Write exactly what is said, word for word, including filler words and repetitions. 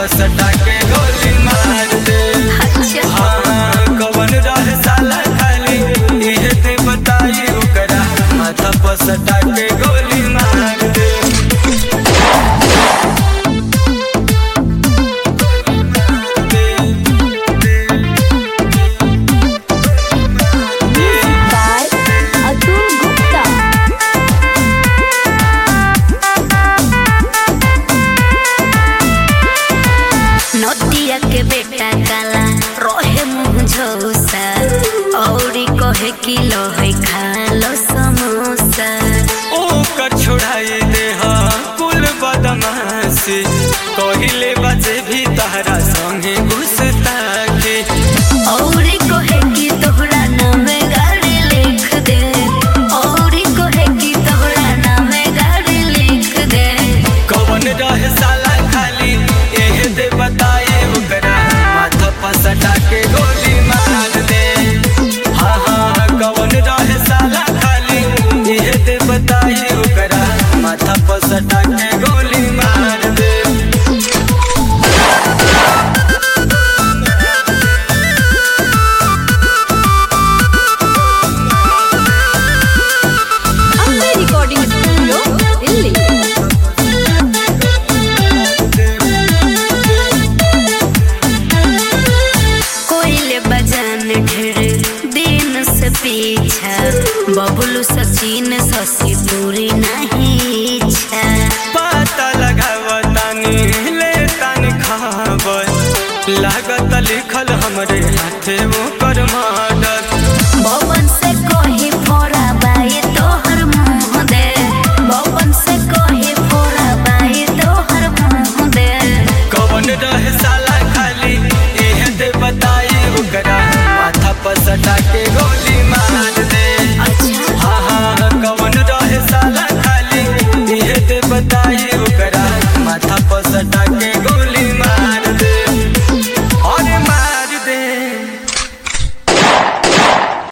सटा के गोली मार दे। हाँ कवन रहे साला खाली इहे ते बताई ओकरा माथा पर सटा के गोली मार दे। नोटिया के बेटा काला रोहे मुँह झोसा औरी कहे किलो है खालो समोसा। ओकर छोड़ाई दे हाँ कुल बदमाशी कहिले बजे भी तहरा संगे घुसता के। औरी कहे कि तोहरा नाम गाड़ी लिख दे औरी कहे कि तोहरा नाम गाड़ी लिख दे। कवन रहे साला खाली एहे दे बताए ओकरा माथा पर सटा के गोली मार दे। हाँ हाँ कवन रहे साला खाली एहे दे बताए ओकरा माथा पर सटा के गोली मार दे। Recording studio Delhi. कोयले बजान ढेर दिन से पीछा बबलू सचिन शशि पूरी नहीं इच्छा। पता लगावतानी ले तानी खबर लागत लिखल हमरे हाथे वो